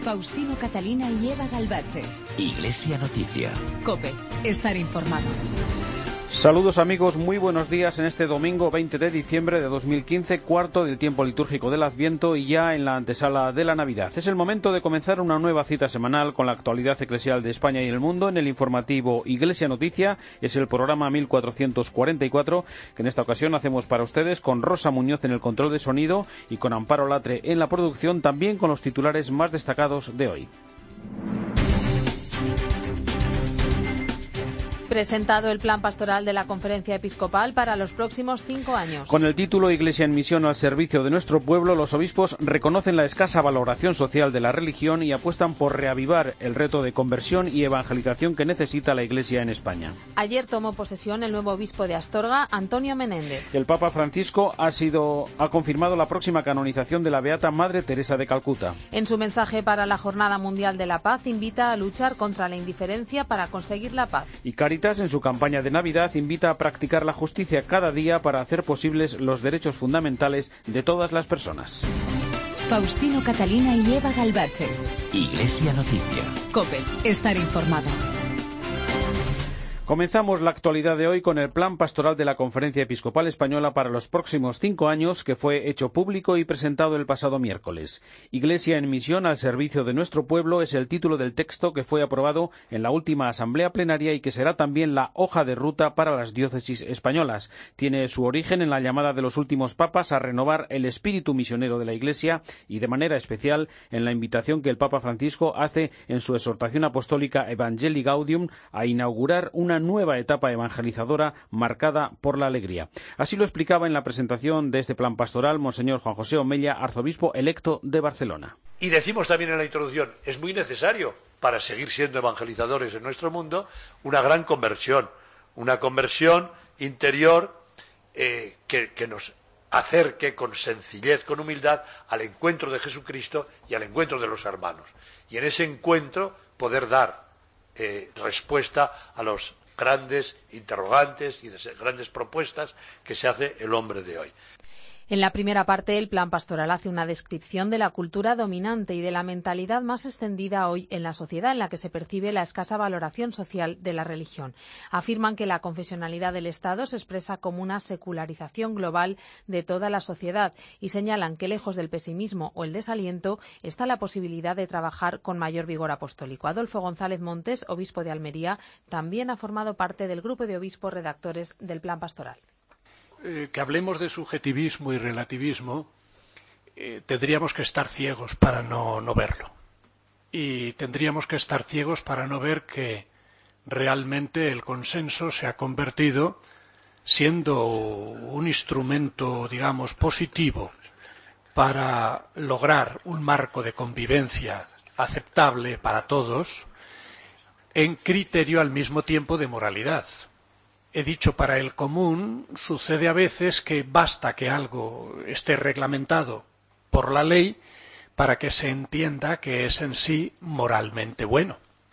Faustino Catalina y Eva Galbache. Iglesia Noticia. COPE. Estar informado. Saludos amigos, muy buenos días en este domingo 20 de diciembre de 2015, cuarto del tiempo litúrgico del Adviento y ya en la antesala de la Navidad. Es el momento de comenzar una nueva cita semanal con la actualidad eclesial de España y el mundo en el informativo Iglesia Noticia. Es el programa 1444 que en esta ocasión hacemos para ustedes con Rosa Muñoz en el control de sonido y con Amparo Latre en la producción, también con los titulares más destacados de hoy. Presentado el plan pastoral de la Conferencia Episcopal para los próximos 5 años. Con el título Iglesia en misión al servicio de nuestro pueblo, los obispos reconocen la escasa valoración social de la religión y apuestan por reavivar el reto de conversión y evangelización que necesita la Iglesia en España. Ayer tomó posesión el nuevo obispo de Astorga, Antonio Menéndez. El Papa Francisco ha confirmado la próxima canonización de la Beata Madre Teresa de Calcuta. En su mensaje para la Jornada Mundial de la Paz, invita a luchar contra la indiferencia para conseguir la paz. Y Caritas, en su campaña de Navidad, invita a practicar la justicia cada día para hacer posibles los derechos fundamentales de todas las personas. Faustino Catalina y Eva Galbache. Iglesia Noticia. COPE. Estar informado. Comenzamos la actualidad de hoy con el plan pastoral de la Conferencia Episcopal Española para los próximos 5 años, que fue hecho público y presentado el pasado miércoles. Iglesia en misión al servicio de nuestro pueblo es el título del texto que fue aprobado en la última asamblea plenaria y que será también la hoja de ruta para las diócesis españolas. Tiene su origen en la llamada de los últimos papas a renovar el espíritu misionero de la Iglesia y de manera especial en la invitación que el Papa Francisco hace en su exhortación apostólica Evangelii Gaudium a inaugurar una nueva etapa evangelizadora marcada por la alegría. Así lo explicaba en la presentación de este plan pastoral Monseñor Juan José Omella, arzobispo electo de Barcelona. Y decimos también en la introducción, es muy necesario para seguir siendo evangelizadores en nuestro mundo, una gran conversión, una conversión interior que nos acerque con sencillez, con humildad al encuentro de Jesucristo y al encuentro de los hermanos. Y en ese encuentro poder dar respuesta a los grandes interrogantes y grandes propuestas que se hace el hombre de hoy. En la primera parte, el plan pastoral hace una descripción de la cultura dominante y de la mentalidad más extendida hoy en la sociedad, en la que se percibe la escasa valoración social de la religión. Afirman que la confesionalidad del Estado se expresa como una secularización global de toda la sociedad y señalan que, lejos del pesimismo o el desaliento, está la posibilidad de trabajar con mayor vigor apostólico. Adolfo González Montes, obispo de Almería, también ha formado parte del grupo de obispos redactores del plan pastoral. Que hablemos de subjetivismo y relativismo, tendríamos que estar ciegos para no verlo. Y tendríamos que estar ciegos para no ver que realmente el consenso se ha convertido, siendo un instrumento, digamos, positivo para lograr un marco de convivencia aceptable para todos, en criterio al mismo tiempo de moralidad. He dicho para el común, sucede a veces que basta que algo esté reglamentado por la ley para que se entienda que es en sí moralmente bueno.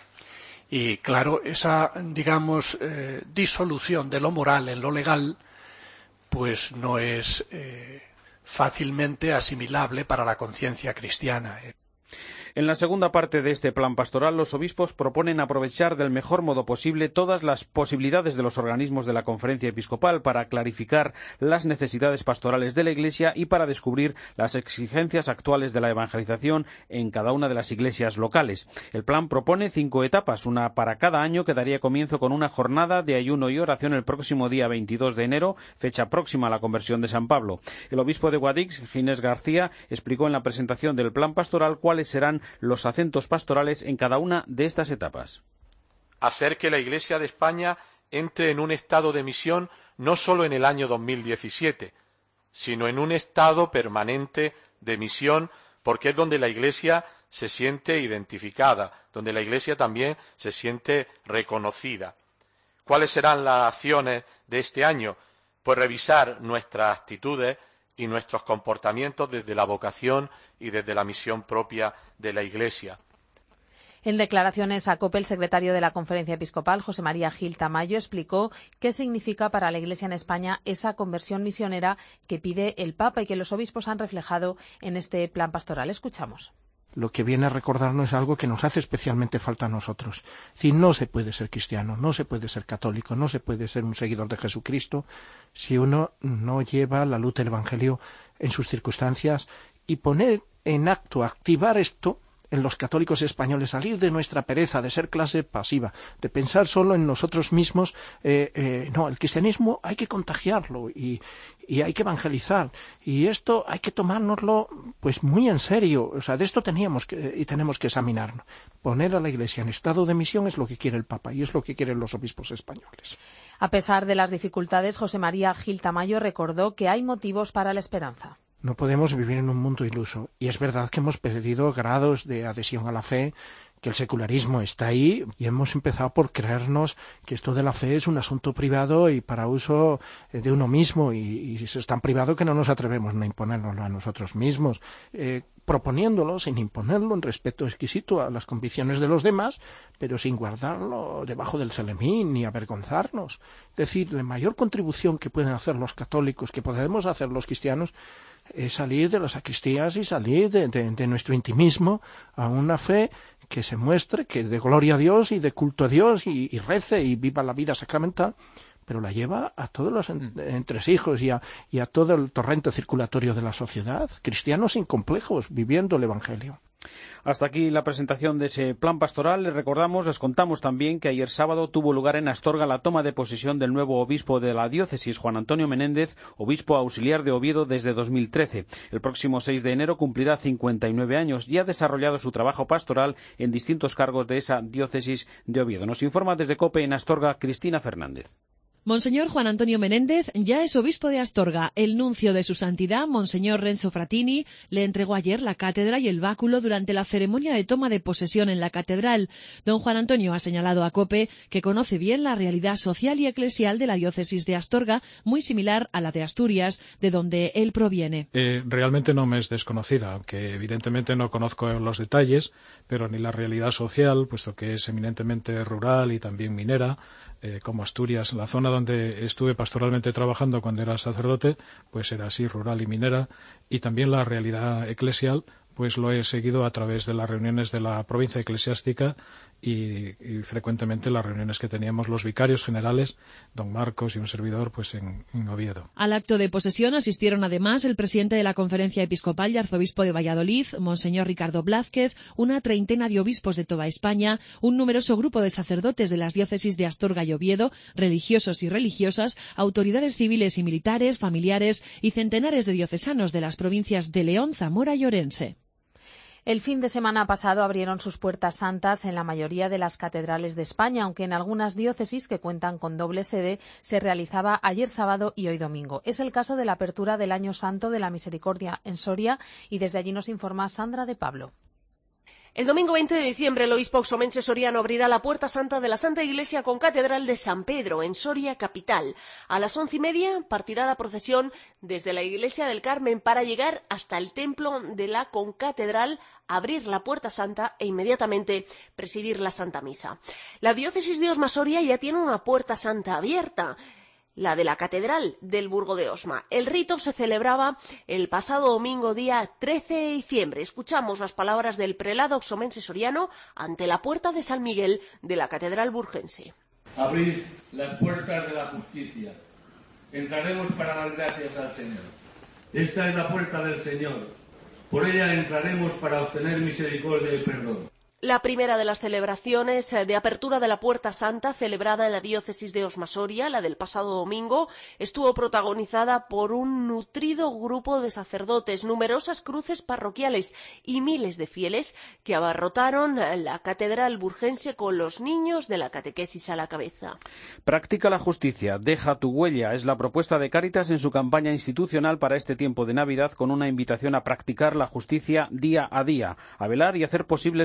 Y claro, esa, digamos, disolución de lo moral en lo legal, pues no es fácilmente asimilable para la conciencia cristiana. En la segunda parte de este plan pastoral, los obispos proponen aprovechar del mejor modo posible todas las posibilidades de los organismos de la Conferencia Episcopal para clarificar las necesidades pastorales de la Iglesia y para descubrir las exigencias actuales de la evangelización en cada una de las iglesias locales. El plan propone 5 etapas, una para cada año, que daría comienzo con una jornada de ayuno y oración el próximo día 22 de enero, fecha próxima a la conversión de San Pablo. El obispo de Guadix, Ginés García, explicó en la presentación del plan pastoral cuáles serán los acentos pastorales en cada una de estas etapas. Hacer que la Iglesia de España entre en un estado de misión no solo en el año 2017, sino en un estado permanente de misión, porque es donde la Iglesia se siente identificada, donde la Iglesia también se siente reconocida. ¿Cuáles serán las acciones de este año? Pues revisar nuestras actitudes y nuestros comportamientos desde la vocación y desde la misión propia de la Iglesia. En declaraciones a COPE, el secretario de la Conferencia Episcopal, José María Gil Tamayo, explicó qué significa para la Iglesia en España esa conversión misionera que pide el Papa y que los obispos han reflejado en este plan pastoral. Escuchamos. lo que viene a recordarnos es algo que nos hace especialmente falta a nosotros. Es decir, no se puede ser cristiano, no se puede ser católico, no se puede ser un seguidor de Jesucristo si uno no lleva la luz del Evangelio en sus circunstancias, y poner en acto, activar esto en los católicos españoles, salir de nuestra pereza, de ser clase pasiva, de pensar solo en nosotros mismos. No, el cristianismo hay que contagiarlo y hay que evangelizar, y esto hay que tomárnoslo pues muy en serio. O sea, de esto tenemos que examinarnos. Poner a la Iglesia en estado de misión es lo que quiere el Papa y es lo que quieren los obispos españoles. A pesar de las dificultades, José María Gil Tamayo recordó que hay motivos para la esperanza. No podemos vivir en un mundo iluso, y es verdad que hemos perdido grados de adhesión a la fe, que el secularismo está ahí, y hemos empezado por creernos que esto de la fe es un asunto privado y para uso de uno mismo, y es tan privado que no nos atrevemos a imponérnoslo a nosotros mismos, proponiéndolo sin imponerlo, en respeto exquisito a las convicciones de los demás, pero sin guardarlo debajo del celemín ni avergonzarnos. Es decir, la mayor contribución que pueden hacer los católicos, que podemos hacer los cristianos, es salir de las sacristías y salir de nuestro intimismo a una fe que se muestre, que de gloria a Dios y de culto a Dios, y rece y viva la vida sacramental, pero la lleva a todos los entresijos y a todo el torrente circulatorio de la sociedad, cristianos sin complejos, viviendo el Evangelio. Hasta aquí la presentación de ese plan pastoral. Les contamos también que ayer sábado tuvo lugar en Astorga la toma de posesión del nuevo obispo de la diócesis, Juan Antonio Menéndez, obispo auxiliar de Oviedo desde 2013. El próximo 6 de enero cumplirá 59 años y ha desarrollado su trabajo pastoral en distintos cargos de esa diócesis de Oviedo. Nos informa desde COPE en Astorga Cristina Fernández. Monseñor Juan Antonio Menéndez ya es obispo de Astorga. El nuncio de su santidad, Monseñor Renzo Fratini, le entregó ayer la cátedra y el báculo durante la ceremonia de toma de posesión en la catedral. Don Juan Antonio ha señalado a COPE que conoce bien la realidad social y eclesial de la diócesis de Astorga, muy similar a la de Asturias, de donde él proviene. Realmente no me es desconocida, aunque evidentemente no conozco los detalles, pero ni la realidad social, puesto que es eminentemente rural y también minera, como Asturias, la zona donde estuve pastoralmente trabajando cuando era sacerdote, pues era así, rural y minera, y también la realidad eclesial, pues lo he seguido a través de las reuniones de la provincia eclesiástica y frecuentemente las reuniones que teníamos los vicarios generales, don Marcos y un servidor, pues en Oviedo. Al acto de posesión asistieron además el presidente de la Conferencia Episcopal y arzobispo de Valladolid, Monseñor Ricardo Blázquez, una treintena de obispos de toda España, un numeroso grupo de sacerdotes de las diócesis de Astorga y Oviedo, religiosos y religiosas, autoridades civiles y militares, familiares y centenares de diocesanos de las provincias de León, Zamora y Orense. El fin de semana pasado abrieron sus puertas santas en la mayoría de las catedrales de España, aunque en algunas diócesis que cuentan con doble sede se realizaba ayer sábado y hoy domingo. Es el caso de la apertura del Año Santo de la Misericordia en Soria, y desde allí nos informa Sandra de Pablo. El domingo 20 de diciembre el obispo oxomense soriano abrirá la puerta santa de la Santa Iglesia con Catedral de San Pedro, en Soria capital. A las 11:30 partirá la procesión desde la Iglesia del Carmen para llegar hasta el templo de la Concatedral, abrir la puerta santa e inmediatamente presidir la Santa Misa. La diócesis de Osma-Soria ya tiene una puerta santa abierta, la de la Catedral del Burgo de Osma. El rito se celebraba el pasado domingo, día 13 de diciembre. Escuchamos las palabras del prelado oxomense soriano ante la puerta de San Miguel de la Catedral burgense. Abrid las puertas de la justicia. Entraremos para dar gracias al Señor. Esta es la puerta del Señor. Por ella entraremos para obtener misericordia y perdón. La primera de las celebraciones de apertura de la Puerta Santa, celebrada en la diócesis de Osma-Soria, la del pasado domingo, estuvo protagonizada por un nutrido grupo de sacerdotes, numerosas cruces parroquiales y miles de fieles que abarrotaron la catedral burgense con los niños de la catequesis a la cabeza. Practica la justicia, deja tu huella, es la propuesta de Cáritas en su campaña institucional para este tiempo de Navidad, con una invitación a practicar la justicia día a día, a velar y hacer posibles los derechos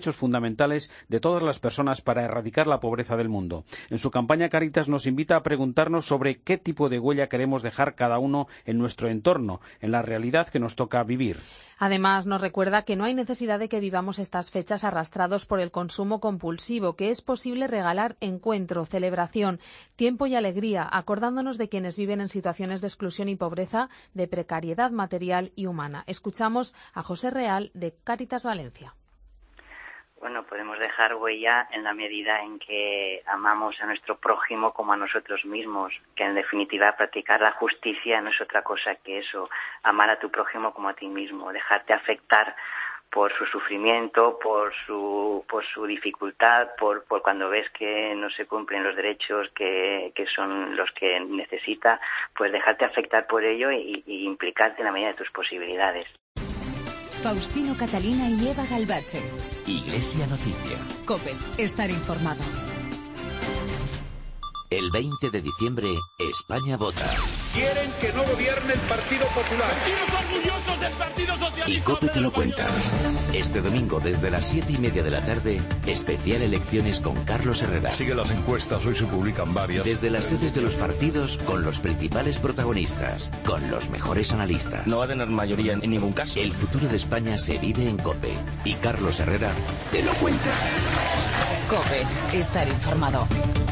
derechos fundamentales de todas las personas para erradicar la pobreza del mundo. En su campaña, Cáritas nos invita a preguntarnos sobre qué tipo de huella queremos dejar cada uno en nuestro entorno, en la realidad que nos toca vivir. Además, nos recuerda que no hay necesidad de que vivamos estas fechas arrastrados por el consumo compulsivo, que es posible regalar encuentro, celebración, tiempo y alegría, acordándonos de quienes viven en situaciones de exclusión y pobreza, de precariedad material y humana. Escuchamos a José Real, de Cáritas Valencia. Bueno, podemos dejar huella en la medida en que amamos a nuestro prójimo como a nosotros mismos, que en definitiva practicar la justicia no es otra cosa que eso, amar a tu prójimo como a ti mismo, dejarte afectar por su sufrimiento, por su dificultad, por cuando ves que no se cumplen los derechos que son los que necesita, pues dejarte afectar por ello y implicarte en la medida de tus posibilidades. Faustino Catalina y Eva Galbache. Iglesia Noticia. COPE. Estar informado. El 20 de diciembre, España vota. Quieren que no gobierne el Partido Popular. ¡Partidos orgullosos del Partido Socialista! Y COPE te lo cuenta. Este domingo, desde las 7:30 de la tarde, especial elecciones con Carlos Herrera. Sigue las encuestas, hoy se publican varias. Desde las sedes de los partidos, con los principales protagonistas, con los mejores analistas. No va a tener mayoría en ningún caso. El futuro de España se vive en COPE. Y Carlos Herrera te lo cuenta. COPE. Estar informado.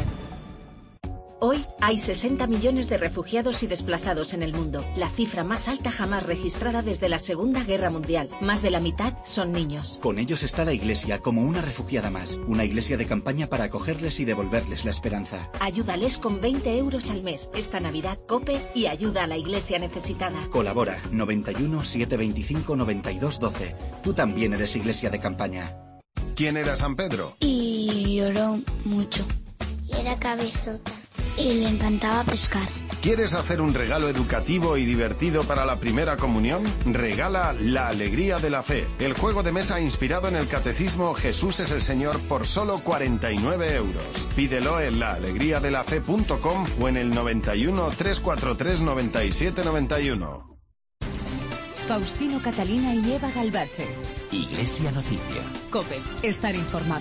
Hoy hay 60 millones de refugiados y desplazados en el mundo, la cifra más alta jamás registrada desde la Segunda Guerra Mundial. Más de la mitad son niños. Con ellos está la Iglesia como una refugiada más, una iglesia de campaña para acogerles y devolverles la esperanza. Ayúdales con 20 euros al mes. Esta Navidad, COPE y ayuda a la Iglesia necesitada. Colabora 91 725 92 12. Tú también eres iglesia de campaña. ¿Quién era San Pedro? Y lloró mucho. Y era cabezota. Y le encantaba pescar. ¿Quieres hacer un regalo educativo y divertido para la primera comunión? Regala La Alegría de la Fe, el juego de mesa inspirado en el catecismo Jesús es el Señor por solo 49 euros. Pídelo en laalegriadelafe.com o en el 91 343 97 91. Faustino Catalina y Eva Galbache. Iglesia Noticia. COPE. Estar informado.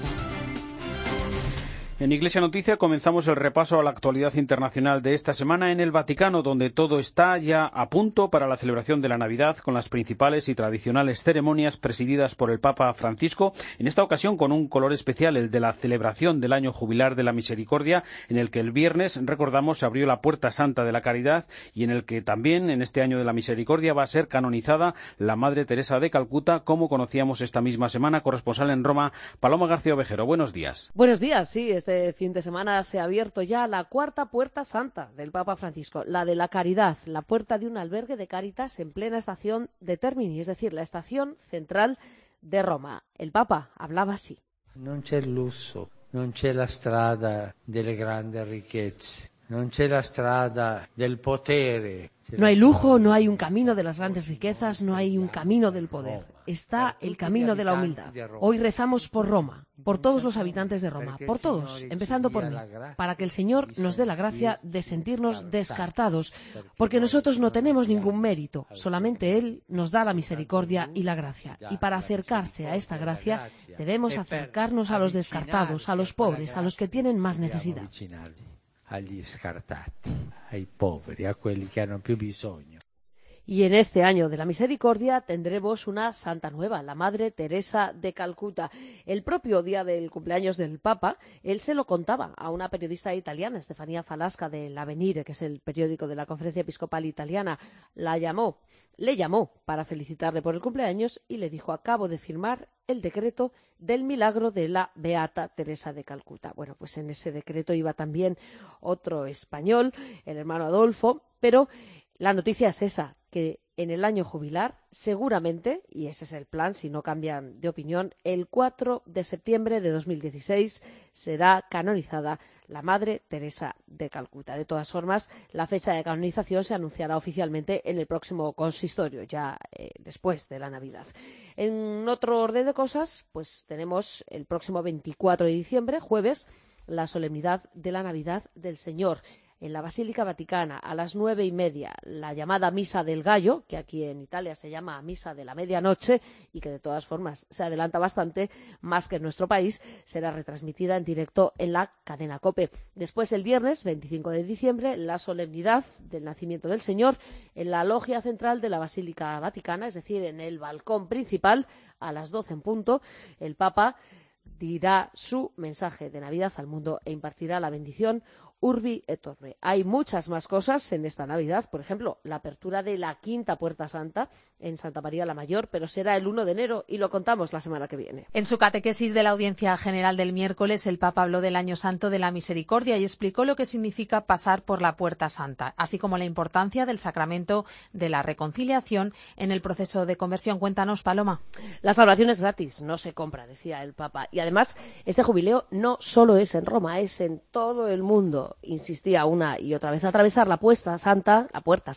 En Iglesia Noticia comenzamos el repaso a la actualidad internacional de esta semana en el Vaticano, donde todo está ya a punto para la celebración de la Navidad con las principales y tradicionales ceremonias presididas por el Papa Francisco, en esta ocasión con un color especial, el de la celebración del Año Jubilar de la Misericordia, en el que el viernes, recordamos, se abrió la Puerta Santa de la Caridad y en el que también en este Año de la Misericordia va a ser canonizada la Madre Teresa de Calcuta, como conocíamos esta misma semana. Corresponsal en Roma, Paloma García Ovejero. Buenos días. Buenos días, sí. Este fin de semana se ha abierto ya la cuarta Puerta Santa del Papa Francisco, la de la Caridad, la puerta de un albergue de Cáritas en plena estación de Termini, es decir, la estación central de Roma. El Papa hablaba así. Non c'è il lusso, non c'è la strada delle grandi ricchezze, non c'è la strada del potere. No hay lujo, no hay un camino de las grandes riquezas, no hay un camino del poder. Está el camino de la humildad. Hoy rezamos por Roma, por todos los habitantes de Roma, por todos, empezando por mí, para que el Señor nos dé la gracia de sentirnos descartados, porque nosotros no tenemos ningún mérito, solamente Él nos da la misericordia y la gracia. Y para acercarse a esta gracia debemos acercarnos a los descartados, a los pobres, a los que tienen más necesidad. Agli scartati, ai poveri, a quelli che hanno più bisogno. Y en este año de la misericordia tendremos una santa nueva, la Madre Teresa de Calcuta. El propio día del cumpleaños del Papa, él se lo contaba a una periodista italiana, Stefania Falasca, de l'Avvenire, que es el periódico de la Conferencia Episcopal Italiana. Le llamó para felicitarle por el cumpleaños y le dijo: acabo de firmar el decreto del milagro de la Beata Teresa de Calcuta. Bueno, pues en ese decreto iba también otro español, el hermano Adolfo, pero la noticia es esa, que en el año jubilar, seguramente, y ese es el plan si no cambian de opinión, el 4 de septiembre de 2016 será canonizada la Madre Teresa de Calcuta. De todas formas, la fecha de canonización se anunciará oficialmente en el próximo consistorio, ya después de la Navidad. En otro orden de cosas, pues tenemos el próximo 24 de diciembre, jueves, la solemnidad de la Navidad del Señor. en la Basílica Vaticana a las 9:30, la llamada Misa del Gallo, que aquí en Italia se llama Misa de la Medianoche y que de todas formas se adelanta bastante, más que en nuestro país, será retransmitida en directo en la cadena COPE. Después, el viernes 25 de diciembre, la solemnidad del nacimiento del Señor en la logia central de la Basílica Vaticana, es decir, en el balcón principal, a las 12 en punto. El Papa dirá su mensaje de Navidad al mundo e impartirá la bendición Urbi et Orbi. Hay muchas más cosas en esta Navidad, por ejemplo, la apertura de la quinta Puerta Santa en Santa María la Mayor, pero será el 1 de enero y lo contamos la semana que viene. En su catequesis de la Audiencia General del miércoles, el Papa habló del Año Santo de la Misericordia y explicó lo que significa pasar por la Puerta Santa, así como la importancia del sacramento de la reconciliación en el proceso de conversión. Cuéntanos, Paloma. La salvación es gratis, no se compra, decía el Papa. Y además, este jubileo no solo es en Roma, es en todo el mundo. Insistía una y otra vez, atravesar la Puerta Santa,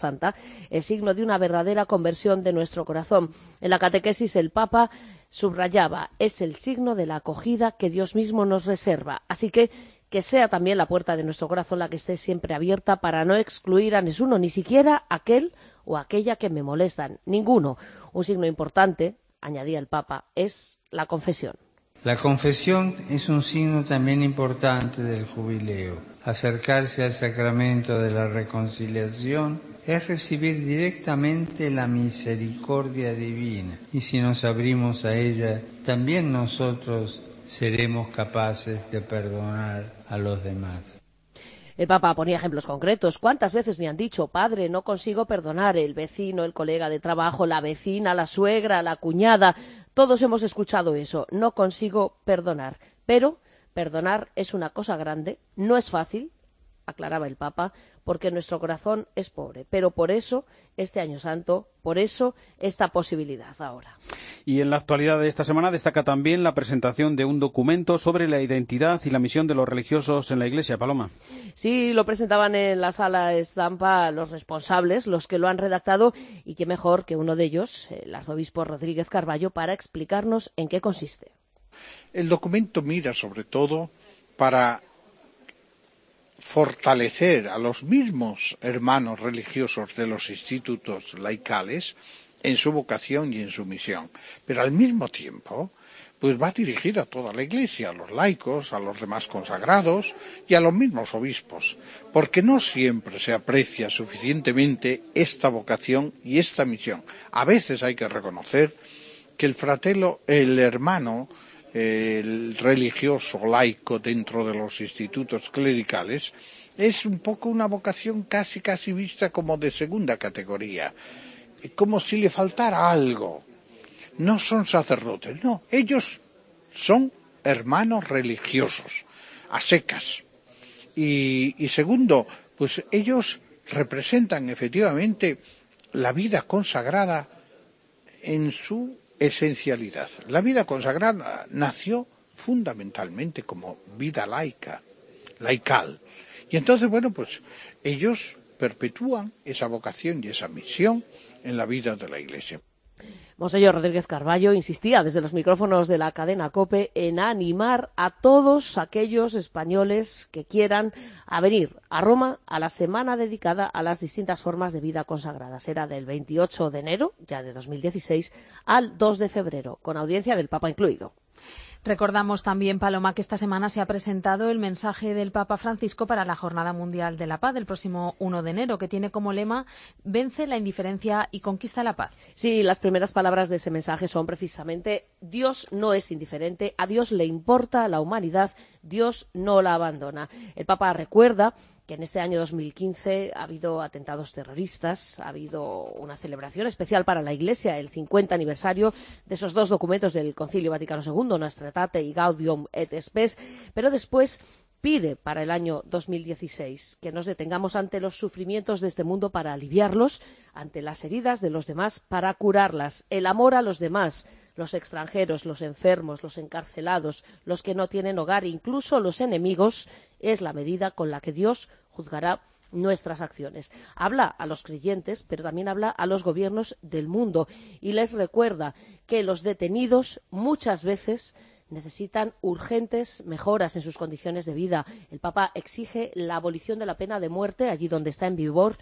es signo de una verdadera conversión de nuestro corazón. En la catequesis el Papa subrayaba, es el signo de la acogida que Dios mismo nos reserva. Así que sea también la puerta de nuestro corazón la que esté siempre abierta para no excluir a ninguno, ni siquiera aquel o aquella que me molestan. Ninguno. Un signo importante, añadía el Papa, es la confesión. La confesión es un signo también importante del jubileo. Acercarse al sacramento de la reconciliación es recibir directamente la misericordia divina. Y si nos abrimos a ella, también nosotros seremos capaces de perdonar a los demás. El Papa ponía ejemplos concretos. ¿Cuántas veces me han dicho, padre, no consigo perdonar? El vecino, el colega de trabajo, la vecina, la suegra, la cuñada. Todos hemos escuchado eso. No consigo perdonar. Pero perdonar es una cosa grande. No es fácil, aclaraba el Papa, porque nuestro corazón es pobre. Pero por eso este Año Santo, por eso esta posibilidad ahora. Y en la actualidad de esta semana destaca también la presentación de un documento sobre la identidad y la misión de los religiosos en la Iglesia. Paloma. Sí, lo presentaban en la sala Estampa los responsables, los que lo han redactado, y qué mejor que uno de ellos, el arzobispo Rodríguez Carballo, para explicarnos en qué consiste. El documento mira sobre todo para fortalecer a los mismos hermanos religiosos de los institutos laicales en su vocación y en su misión, pero al mismo tiempo pues va dirigida a toda la Iglesia, a los laicos, a los demás consagrados y a los mismos obispos, porque no siempre se aprecia suficientemente esta vocación y esta misión. A veces hay que reconocer que el hermano, el religioso laico dentro de los institutos clericales es un poco una vocación casi vista como de segunda categoría, como si le faltara algo. No son sacerdotes, no, ellos son hermanos religiosos, a secas. Y segundo, pues ellos representan efectivamente la vida consagrada en su esencialidad. La vida consagrada nació fundamentalmente como vida laical. Y entonces, bueno, pues ellos perpetúan esa vocación y esa misión en la vida de la Iglesia. Monseñor Rodríguez Carballo insistía desde los micrófonos de la cadena COPE en animar a todos aquellos españoles que quieran a venir a Roma a la semana dedicada a las distintas formas de vida consagrada. Será del 28 de enero, ya de 2016, al 2 de febrero, con audiencia del Papa incluido. Recordamos también, Paloma, que esta semana se ha presentado el mensaje del Papa Francisco para la Jornada Mundial de la Paz del próximo 1 de enero, que tiene como lema «Vence la indiferencia y conquista la paz». Sí, las primeras palabras de ese mensaje son precisamente «Dios no es indiferente, a Dios le importa la humanidad, Dios no la abandona». El Papa recuerda que en este año 2015 ha habido atentados terroristas, ha habido una celebración especial para la Iglesia, el 50 aniversario de esos dos documentos del Concilio Vaticano II, Nostra Aetate y Gaudium et Spes, pero después pide para el año 2016 que nos detengamos ante los sufrimientos de este mundo para aliviarlos, ante las heridas de los demás para curarlas, el amor a los demás, los extranjeros, los enfermos, los encarcelados, los que no tienen hogar, incluso los enemigos, es la medida con la que Dios juzgará nuestras acciones. Habla a los creyentes, pero también habla a los gobiernos del mundo y les recuerda que los detenidos muchas veces necesitan urgentes mejoras en sus condiciones de vida. El Papa exige la abolición de la pena de muerte allí donde está en vigor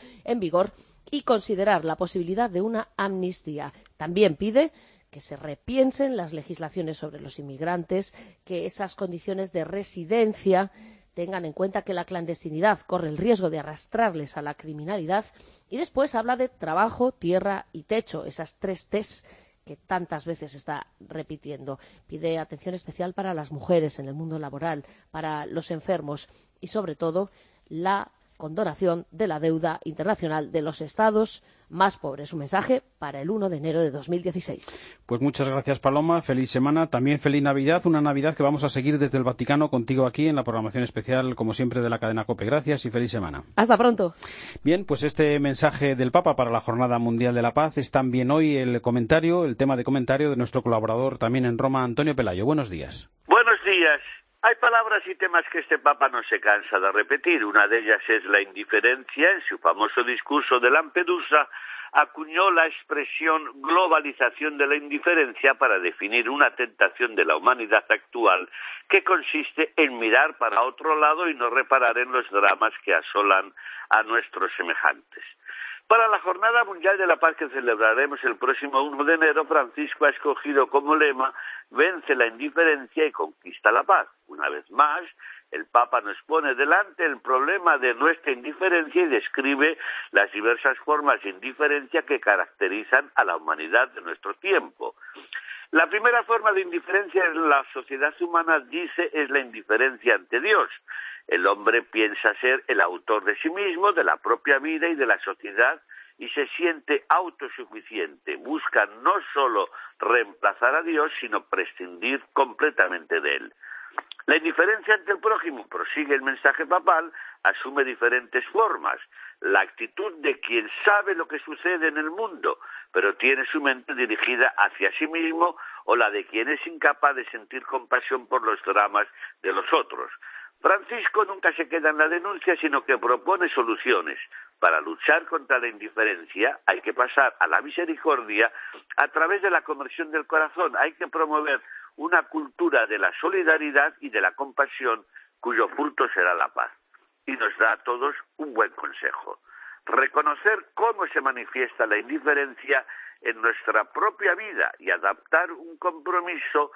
y considerar la posibilidad de una amnistía. También pide que se repiensen las legislaciones sobre los inmigrantes, que esas condiciones de residencia tengan en cuenta que la clandestinidad corre el riesgo de arrastrarles a la criminalidad, y después habla de trabajo, tierra y techo, esas 3 T's que tantas veces está repitiendo. Pide atención especial para las mujeres en el mundo laboral, para los enfermos y, sobre todo, la condonación de la deuda internacional de los estados más pobres. Un mensaje para el 1 de enero de 2016. Pues muchas gracias, Paloma. Feliz semana. También feliz Navidad. Una Navidad que vamos a seguir desde el Vaticano contigo aquí en la programación especial, como siempre, de la cadena COPE. Gracias y feliz semana. Hasta pronto. Bien, pues este mensaje del Papa para la Jornada Mundial de la Paz es también hoy el tema de comentario de nuestro colaborador también en Roma, Antonio Pelayo. Buenos días. Buenos días. Hay palabras y temas que este Papa no se cansa de repetir. Una de ellas es la indiferencia. En su famoso discurso de Lampedusa acuñó la expresión globalización de la indiferencia para definir una tentación de la humanidad actual que consiste en mirar para otro lado y no reparar en los dramas que asolan a nuestros semejantes. Para la Jornada Mundial de la Paz que celebraremos el próximo 1 de enero, Francisco ha escogido como lema «Vence la indiferencia y conquista la paz». Una vez más, el Papa nos pone delante el problema de nuestra indiferencia y describe las diversas formas de indiferencia que caracterizan a la humanidad de nuestro tiempo. La primera forma de indiferencia en la sociedad humana, dice, es la indiferencia ante Dios. El hombre piensa ser el autor de sí mismo, de la propia vida y de la sociedad, y se siente autosuficiente. Busca no solo reemplazar a Dios, sino prescindir completamente de él. La indiferencia ante el prójimo, prosigue el mensaje papal, asume diferentes formas. La actitud de quien sabe lo que sucede en el mundo, pero tiene su mente dirigida hacia sí mismo, o la de quien es incapaz de sentir compasión por los dramas de los otros. Francisco nunca se queda en la denuncia, sino que propone soluciones. Para luchar contra la indiferencia hay que pasar a la misericordia a través de la conversión del corazón. Hay que promover una cultura de la solidaridad y de la compasión, cuyo fruto será la paz. Y nos da a todos un buen consejo. Reconocer cómo se manifiesta la indiferencia en nuestra propia vida y adaptar un compromiso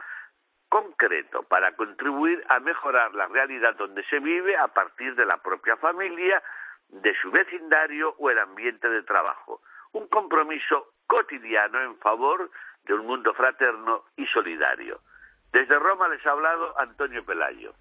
concreto para contribuir a mejorar la realidad donde se vive a partir de la propia familia, de su vecindario o el ambiente de trabajo. Un compromiso cotidiano en favor de un mundo fraterno y solidario. Desde Roma les ha hablado Antonio Pelayo.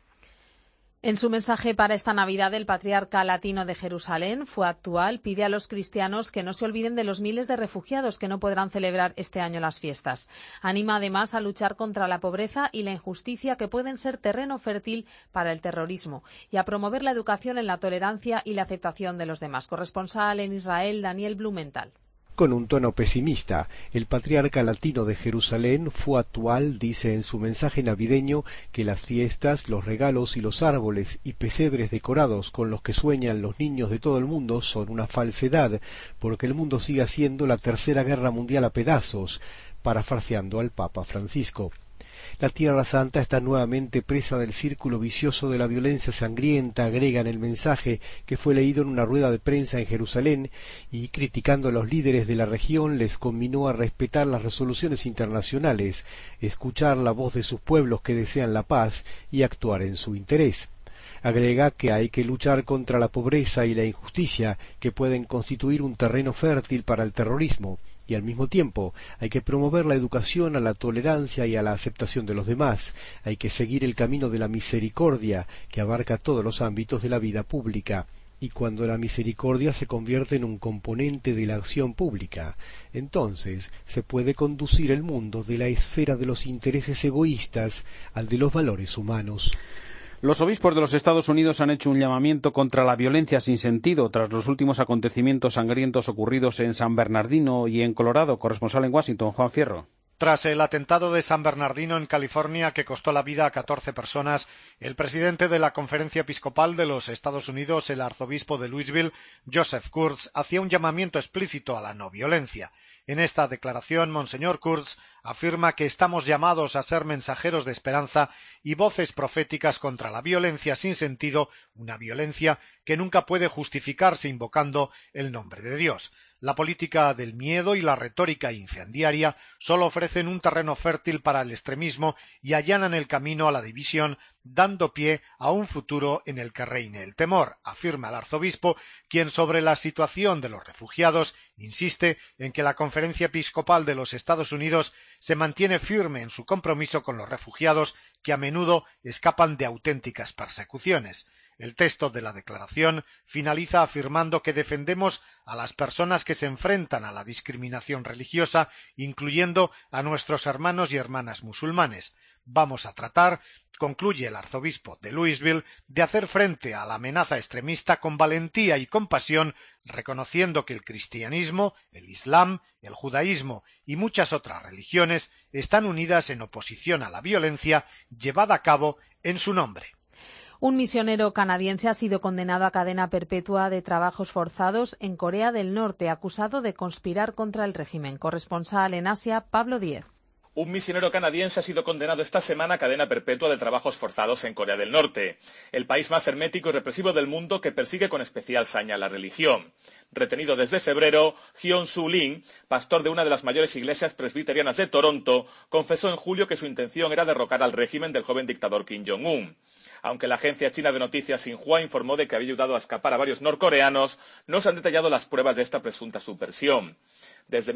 En su mensaje para esta Navidad, el patriarca latino de Jerusalén, Fuad pide a los cristianos que no se olviden de los miles de refugiados que no podrán celebrar este año las fiestas. Anima además a luchar contra la pobreza y la injusticia, que pueden ser terreno fértil para el terrorismo, y a promover la educación en la tolerancia y la aceptación de los demás. Corresponsal en Israel, Daniel Blumenthal. Con un tono pesimista, el patriarca latino de Jerusalén, Fuad dice en su mensaje navideño que las fiestas, los regalos y los árboles y pesebres decorados con los que sueñan los niños de todo el mundo son una falsedad, porque el mundo sigue siendo la tercera guerra mundial a pedazos, parafraseando al Papa Francisco. La Tierra Santa está nuevamente presa del círculo vicioso de la violencia sangrienta, agrega en el mensaje que fue leído en una rueda de prensa en Jerusalén, y criticando a los líderes de la región les conminó a respetar las resoluciones internacionales, escuchar la voz de sus pueblos que desean la paz y actuar en su interés. Agrega que hay que luchar contra la pobreza y la injusticia, que pueden constituir un terreno fértil para el terrorismo, y al mismo tiempo hay que promover la educación a la tolerancia y a la aceptación de los demás. Hay que seguir el camino de la misericordia, que abarca todos los ámbitos de la vida pública. Y cuando la misericordia se convierte en un componente de la acción pública, entonces se puede conducir el mundo de la esfera de los intereses egoístas al de los valores humanos. Los obispos de los Estados Unidos han hecho un llamamiento contra la violencia sin sentido tras los últimos acontecimientos sangrientos ocurridos en San Bernardino y en Colorado. Corresponsal en Washington, Juan Fierro. Tras el atentado de San Bernardino en California, que costó la vida a 14 personas, el presidente de la Conferencia Episcopal de los Estados Unidos, el arzobispo de Louisville, Joseph Kurtz, hacía un llamamiento explícito a la no violencia. En esta declaración, Monseñor Kurz afirma que estamos llamados a ser mensajeros de esperanza y voces proféticas contra la violencia sin sentido, una violencia que nunca puede justificarse invocando el nombre de Dios. La política del miedo y la retórica incendiaria solo ofrecen un terreno fértil para el extremismo y allanan el camino a la división, dando pie a un futuro en el que reine el temor, afirma el arzobispo, quien sobre la situación de los refugiados insiste en que la Conferencia Episcopal de los Estados Unidos se mantiene firme en su compromiso con los refugiados que a menudo escapan de auténticas persecuciones. El texto de la declaración finaliza afirmando que defendemos a las personas que se enfrentan a la discriminación religiosa, incluyendo a nuestros hermanos y hermanas musulmanes. Vamos a tratar, concluye el arzobispo de Louisville, de hacer frente a la amenaza extremista con valentía y compasión, reconociendo que el cristianismo, el islam, el judaísmo y muchas otras religiones están unidas en oposición a la violencia llevada a cabo en su nombre. Un misionero canadiense ha sido condenado a cadena perpetua de trabajos forzados en Corea del Norte, acusado de conspirar contra el régimen. Corresponsal en Asia, Pablo Díez. Un misionero canadiense ha sido condenado esta semana a cadena perpetua de trabajos forzados en Corea del Norte, el país más hermético y represivo del mundo que persigue con especial saña la religión. Retenido desde febrero, Hyun Soo Lim, pastor de una de las mayores iglesias presbiterianas de Toronto, confesó en julio que su intención era derrocar al régimen del joven dictador Kim Jong-un. Aunque la agencia china de noticias Xinhua informó de que había ayudado a escapar a varios norcoreanos, no se han detallado las pruebas de esta presunta subversión. Desde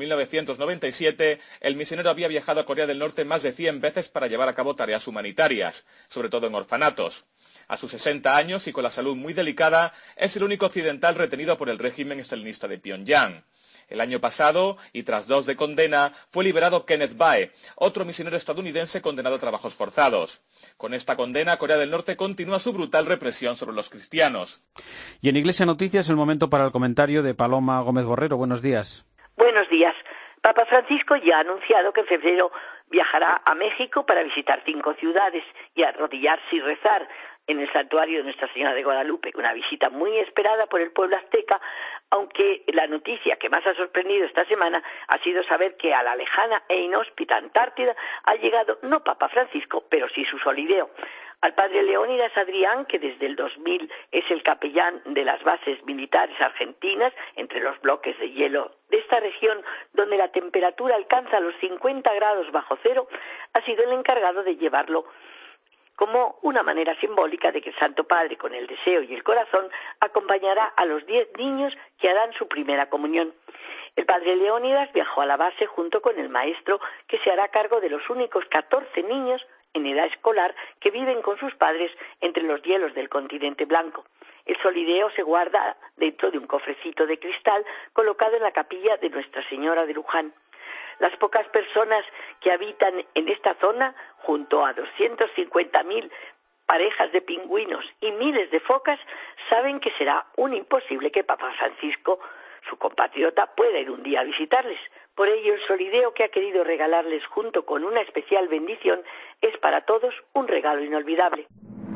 1997, el misionero había viajado a Corea del Norte más de 100 veces para llevar a cabo tareas humanitarias, sobre todo en orfanatos. A sus 60 años y con la salud muy delicada, es el único occidental retenido por el régimen estalinista de Pyongyang. El año pasado, y tras 2 de condena, fue liberado Kenneth Bae, otro misionero estadounidense condenado a trabajos forzados. Con esta condena, Corea del Norte continúa su brutal represión sobre los cristianos. Y en Iglesia Noticias, el momento para el comentario de Paloma Gómez Borrero. Buenos días. Buenos días. Papa Francisco ya ha anunciado que en febrero viajará a México para visitar 5 ciudades y arrodillarse y rezar en el santuario de Nuestra Señora de Guadalupe, una visita muy esperada por el pueblo azteca, aunque la noticia que más ha sorprendido esta semana ha sido saber que a la lejana e inhóspita Antártida ha llegado no Papa Francisco, pero sí su solideo, al padre Leónidas Adrián, que desde el 2000 es el capellán de las bases militares argentinas entre los bloques de hielo de esta región, donde la temperatura alcanza los 50 grados bajo cero, ha sido el encargado de llevarlo como una manera simbólica de que el Santo Padre, con el deseo y el corazón, acompañará a los 10 niños que harán su primera comunión. El padre Leónidas viajó a la base junto con el maestro, que se hará cargo de los únicos 14 niños en edad escolar que viven con sus padres entre los hielos del continente blanco. El solideo se guarda dentro de un cofrecito de cristal colocado en la capilla de Nuestra Señora de Luján. Las pocas personas que habitan en esta zona, junto a 250.000 parejas de pingüinos y miles de focas, saben que será un imposible que Papa Francisco, su compatriota, pueda ir un día a visitarles. Por ello, el solideo que ha querido regalarles junto con una especial bendición es para todos un regalo inolvidable.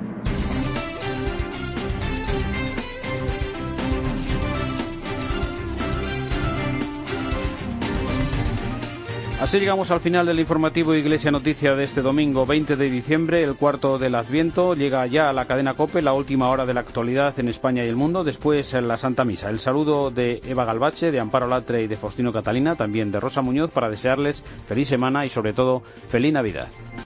Así llegamos al final del informativo Iglesia Noticia de este domingo 20 de diciembre, el cuarto del Adviento. Llega ya a la cadena COPE, la última hora de la actualidad en España y el mundo, después la Santa Misa. El saludo de Eva Galbache, de Amparo Latre y de Faustino Catalina, también de Rosa Muñoz, para desearles feliz semana y sobre todo feliz Navidad.